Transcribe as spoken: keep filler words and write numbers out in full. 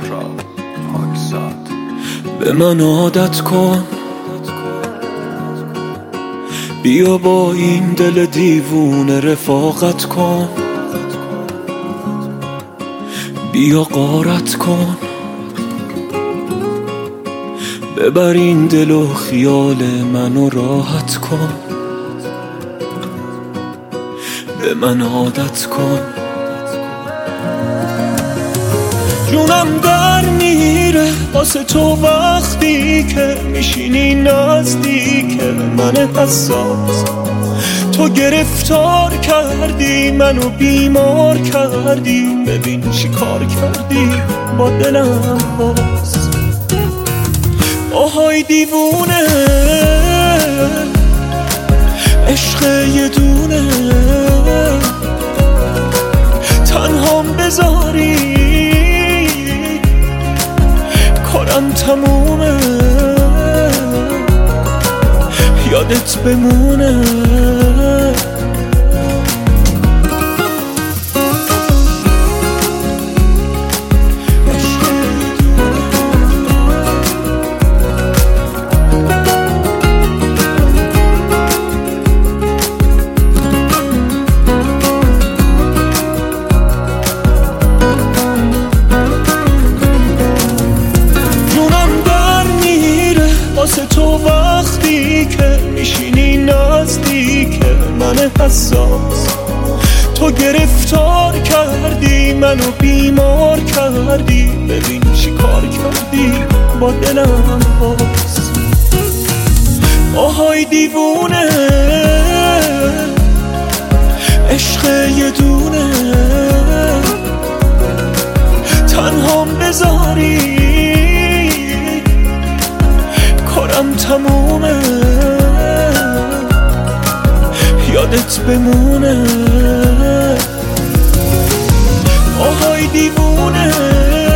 به من عادت کن، بیا با این دل دیوونه رفاقت کن، بیا غارت کن، ببر این دل و خیال منو راحت کن، به من عادت کن. جونم در میره واسه تو وقتی که میشینی نزدیک من حساس. تو گرفتار کردی منو بیمار کردی، ببین چی کار کردی با دلم باز. آهای دیوونه عشق یه دونه، تنهام بذاری کارم تمومه، یادت بمونه. واسه تو وقتی که میشینی نزدیک من حساس. تو گرفتار کردی منو بیمار کردی، ببین چی کار کردی با دلم باز. آهای دیوونه عشق یه دونه، تنهام بذاری کارم تمومه، یادت بمونه. آهای دیوونه